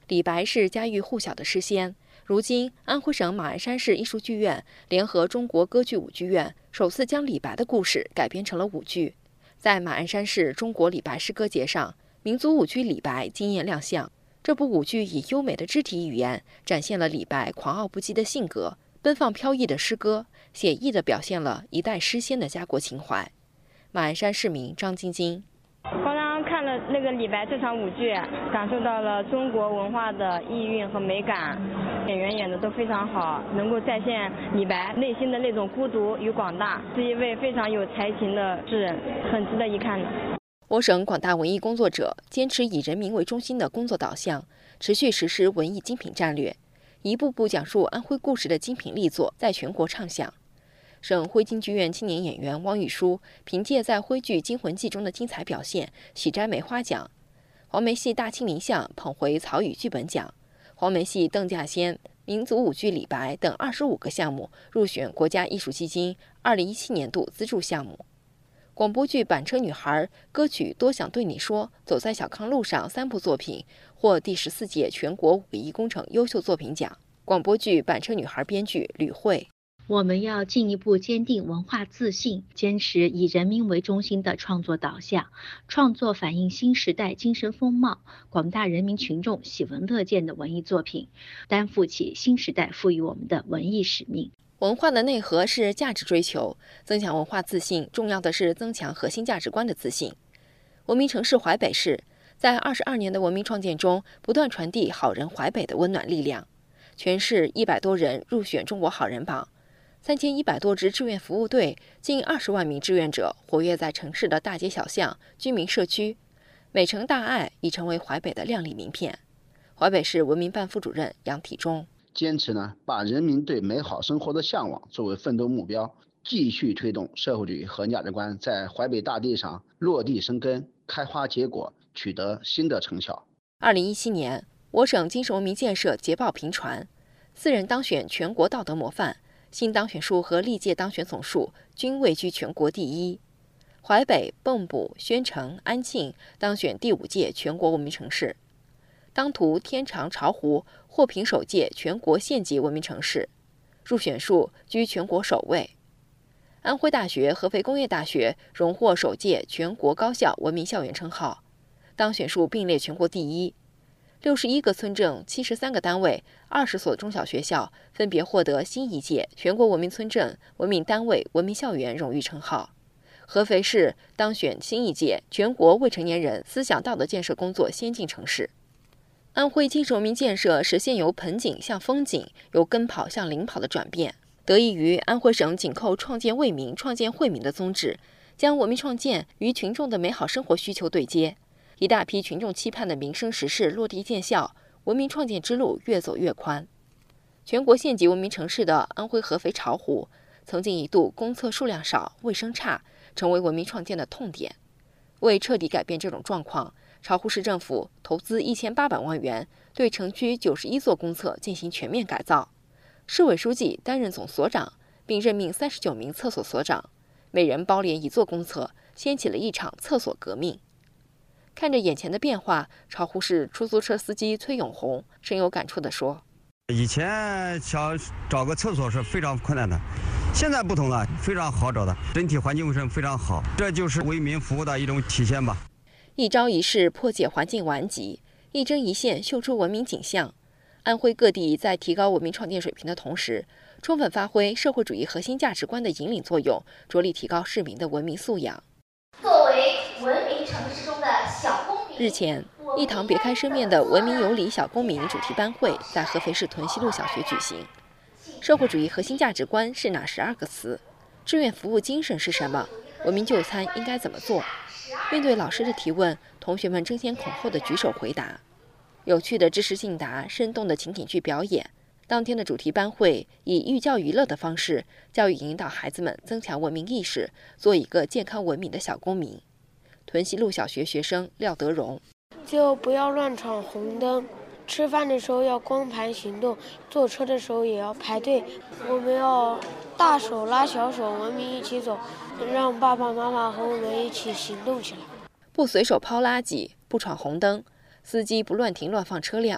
李白是家喻户晓的诗仙。如今，安徽省马鞍山市艺术剧院联合中国歌剧舞剧院，首次将李白的故事改编成了舞剧。在马鞍山市中国李白诗歌节上，民族舞剧《李白》惊艳亮相。这部舞剧以优美的肢体语言，展现了李白狂傲不羁的性格、奔放飘逸的诗歌，写意地表现了一代诗仙的家国情怀。马鞍山市民张晶晶。 刚刚看了那个李白这场舞剧，感受到了中国文化的意蕴和美感，演员演的都非常好，能够再现李白内心的那种孤独与广大，是一位非常有才情的诗人，很值得一看的。 我省广大文艺工作者坚持以人民为中心的工作导向，持续实施文艺精品战略，一步步讲述安徽故事的精品力作在全国唱响。省徽京剧院青年演员汪玉书凭借在徽剧《惊魂记》中的精彩表现，喜摘梅花奖；黄梅戏《大清明相》捧回曹禺剧本奖；黄梅戏《邓稼先》、民族舞剧《李白》等25个项目入选国家艺术基金2017年度资助项目。广播剧《板车女孩》、歌曲《多想对你说》、《走在小康路上》3部作品获第14届全国5个艺工程优秀作品奖。广播剧《板车女孩》编剧吕慧。 我们要进一步坚定文化自信，坚持以人民为中心的创作导向，创作反映新时代精神风貌、广大人民群众喜闻乐见的文艺作品，担负起新时代赋予我们的文艺使命。 文化的内核是价值追求，增强文化自信，重要的是增强核心价值观的自信。文明城市淮北市在22年的文明创建中，不断传递好人淮北的温暖力量。全市100多人入选中国好人榜。3100多支志愿服务队，近20万名志愿者活跃在城市的大街小巷、居民社区，美城大爱已成为淮北的亮丽名片。淮北市文明办副主任杨体忠坚持把人民对美好生活的向往作为奋斗目标，继续推动社会主义核心价值观在淮北大地上落地生根、开花结果，取得新的成效。 2017年，我省精神文明建设捷报频传，4人当选全国道德模范。新当选数和历届当选总数均位居全国第一。淮北、蚌埠、宣城、安庆当选第5届全国文明城市。当涂、天长、巢湖获评首届全国县级文明城市，入选数居全国首位。安徽大学、合肥工业大学荣获首届全国高校文明校园称号，当选数并列全国第一。61个村镇、73个单位、20所中小学校分别获得新一届全国文明村镇、文明单位、文明校园荣誉称号。合肥市当选新一届全国未成年人思想道德建设工作先进城市。安徽精神文明建设实现由盆景向风景、由跟跑向领跑的转变，得益于安徽省紧扣创建为民、创建惠民的宗旨，将文明创建与群众的美好生活需求对接。一大批群众期盼的民生实事落地见效，文明创建之路越走越宽。全国县级文明城市的安徽合肥巢湖，曾经一度公厕数量少、卫生差，成为文明创建的痛点。为彻底改变这种状况，巢湖市政府投资1800万元，对城区91座公厕进行全面改造。市委书记担任总所长，并任命39名厕所所长，每人包连1座公厕，掀起了一场厕所革命。看着眼前的变化，巢湖市出租车司机崔永红深有感触地说：“ 以前想找个厕所是非常困难的，现在不同了，非常好找的，整体环境卫生非常好，这就是为民服务的一种体现吧。” 一朝一夕破解环境顽疾，一针一线绣出文明景象。安徽各地在提高文明创建水平的同时，充分发挥社会主义核心价值观的引领作用，着力提高市民的文明素养。 作为文明城市中的小公民， 日前，一堂别开生面的文明有礼小公民主题班会在合肥市屯溪路小学举行。社会主义核心价值观是哪12个词？志愿服务精神是什么？文明就餐应该怎么做？面对老师的提问，同学们争先恐后的举手回答。有趣的知识竞答，生动的情景剧表演。当天的主题班会以寓教于乐的方式，教育引导孩子们增强文明意识，做一个健康文明的小公民。屯溪路小学学生廖德荣： 就不要乱闯红灯，吃饭的时候要光盘行动，坐车的时候也要排队。我们要大手拉小手，文明一起走，让爸爸妈妈和我们一起行动起来。 不随手抛垃圾，不闯红灯，司机不乱停乱放车辆，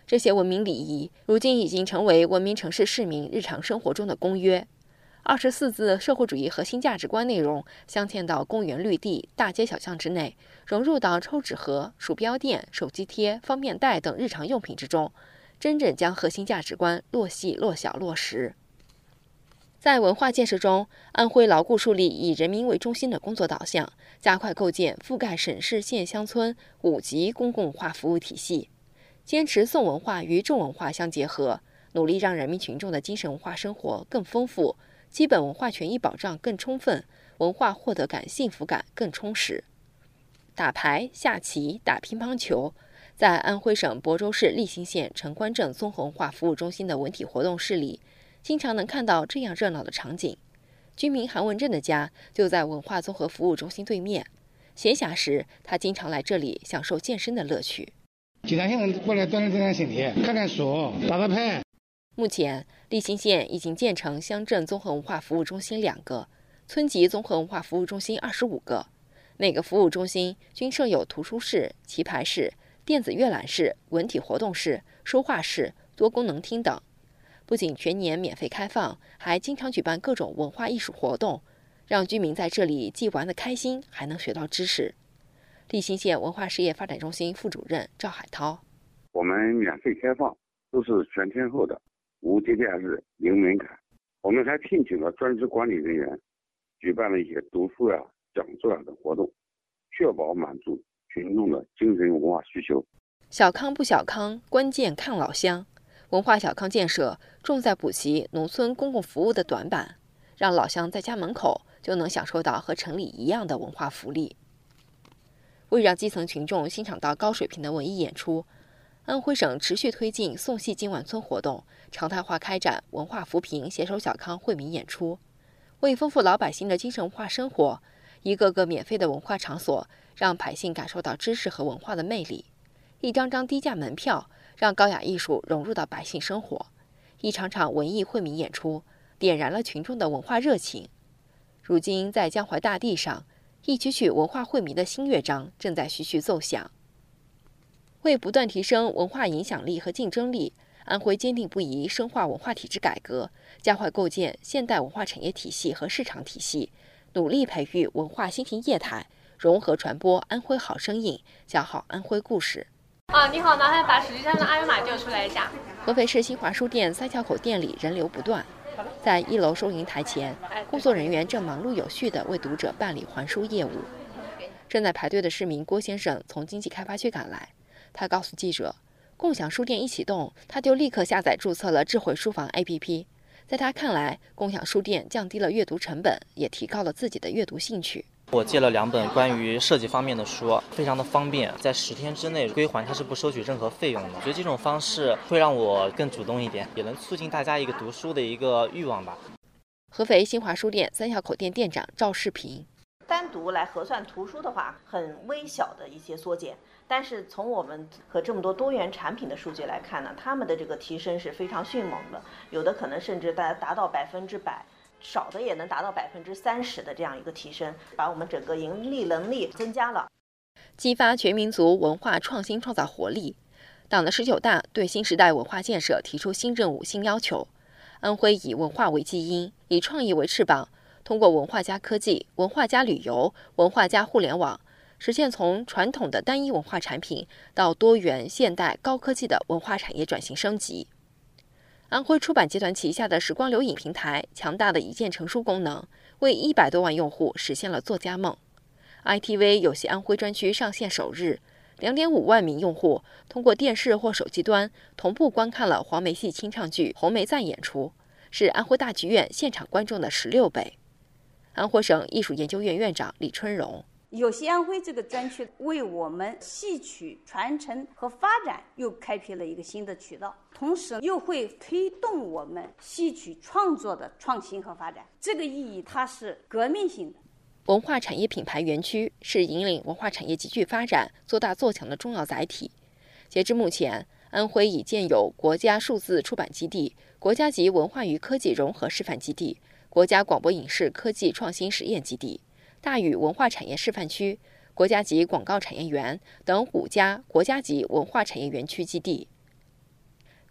这些文明礼仪如今已经成为文明城市市民日常生活中的公约。24字社会主义核心价值观内容镶嵌到公园绿地、大街小巷之内，融入到抽纸盒、鼠标垫、手机贴、方便袋等日常用品之中，真正将核心价值观落细、落小、落实。在文化建设中，安徽牢固树立以人民为中心的工作导向，加快构建覆盖省市县乡村5级公共化服务体系，坚持宋文化与重文化相结合，努力让人民群众的精神文化生活更丰富，基本文化权益保障更充分，文化获得感、幸福感更充实。打牌、下棋、打乒乓球，在安徽省亳州市利兴县城关镇综合文化服务中心的文体活动室里，经常能看到这样热闹的场景。居民韩文正的家就在文化综合服务中心对面，闲暇时他经常来这里享受健身的乐趣。 经常性过来锻炼身体，看看书，打打牌。 目前，利兴县已经建成乡镇综合文化服务中心2个，村级综合文化服务中心25个。每个服务中心均设有图书室、棋牌室、电子阅览室、文体活动室、书画室、多功能厅等。不仅全年免费开放，还经常举办各种文化艺术活动，让居民在这里既玩得开心，还能学到知识。利兴县文化事业发展中心副主任赵海涛： 我们免费开放，都是全天候的，无节假日，零门槛。我们还聘请了专职管理人员，举办了一些读书讲座的活动，确保满足群众的精神文化需求。 小康不小康，关键看老乡。文化小康建设重在补齐农村公共服务的短板，让老乡在家门口就能享受到和城里一样的文化福利。为让基层群众欣赏到高水平的文艺演出，安徽省持续推进宋戏今晚村活动，常态化开展文化扶贫、携手小康惠民演出，为丰富老百姓的精神文化生活，一个个免费的文化场所让百姓感受到知识和文化的魅力，一张张低价门票让高雅艺术融入到百姓生活，一场场文艺惠民演出点燃了群众的文化热情。如今在江淮大地上，一曲曲文化惠民的新乐章正在徐徐奏响。为不断提升文化影响力和竞争力，安徽坚定不移深化文化体制改革，加快构建现代文化产业体系和市场体系，努力培育文化新型业态，融合传播安徽好声音，讲好安徽故事。 你好，麻烦把手机上的二维码调出来一下。 合肥市新华书店三桥口店里人流不断，在1楼收银台前，工作人员正忙碌有序地为读者办理还书业务。正在排队的市民郭先生从经济开发区赶来，他告诉记者，共享书店一启动，他就立刻下载注册了智慧书房 APP。在他看来，共享书店降低了阅读成本，也提高了自己的阅读兴趣。 我借了2本关于设计方面的书，非常的方便，在10天之内归还，它是不收取任何费用的。我觉得这种方式会让我更主动一点，也能促进大家一个读书的一个欲望吧。 合肥新华书店三桥口店店长赵世平： 单独来核算图书的话，很微小的一些缩减，但是从我们和这么多多元产品的数据来看呢，他们的这个提升是非常迅猛的，有的可能甚至达到100%。少的也能达到30%的这样一个提升，把我们整个盈利能力增加了， 激发全民族文化创新创造活力。党的19大对新时代文化建设提出新任务、新要求。安徽以文化为基因，以创意为翅膀，通过文化加科技、文化加旅游、文化加互联网，实现从传统的单一文化产品到多元、现代、高科技的文化产业转型升级。安徽出版集团旗下的时光流影平台强大的一键成书功能，为100多万用户实现了作家梦。ITV 有些安徽专区上线首日，2.5万名用户通过电视或手机端同步观看了黄梅戏清唱剧《红梅赞》演出，是安徽大剧院现场观众的16倍。安徽省艺术研究院院长李春荣： 有些安徽这个专区为我们戏曲传承和发展又开辟了一个新的渠道，同时又会推动我们戏曲创作的创新和发展，这个意义它是革命性的。 文化产业品牌园区是引领文化产业急剧发展、做大做强的重要载体。截至目前，安徽已建有国家数字出版基地、国家级文化与科技融合示范基地、国家广播影视科技创新实验基地、大禹文化产业示范区、国家级广告产业园等5家国家级文化产业园区基地。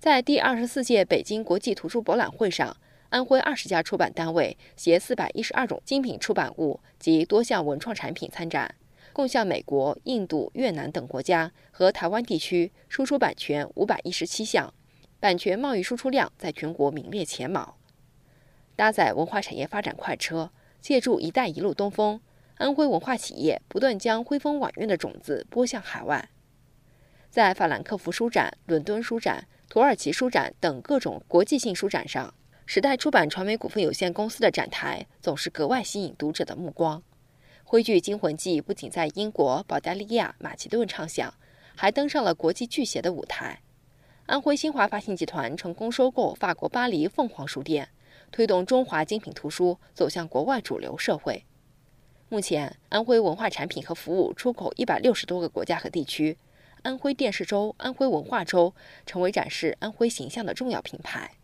在第24届北京国际图书博览会上，安徽20家出版单位携412种精品出版物及多项文创产品参展，共向美国、印度、越南等国家和台湾地区输出版权517项，版权贸易输出量在全国名列前茅。搭载文化产业发展快车，借助“一带一路”东风，安徽文化企业不断将徽风婉约的种子播向海外。在法兰克福书展、伦敦书展、土耳其书展等各种国际性书展上，时代出版传媒股份有限公司的展台总是格外吸引读者的目光。徽剧《惊魂记》不仅在英国、保加利亚、马其顿唱响，还登上了国际巨协的舞台。安徽新华发信集团成功收购法国巴黎凤凰书店，推动中华精品图书走向国外主流社会。目前，安徽文化产品和服务出口160多个国家和地区。安徽电视周、安徽文化周成为展示安徽形象的重要品牌。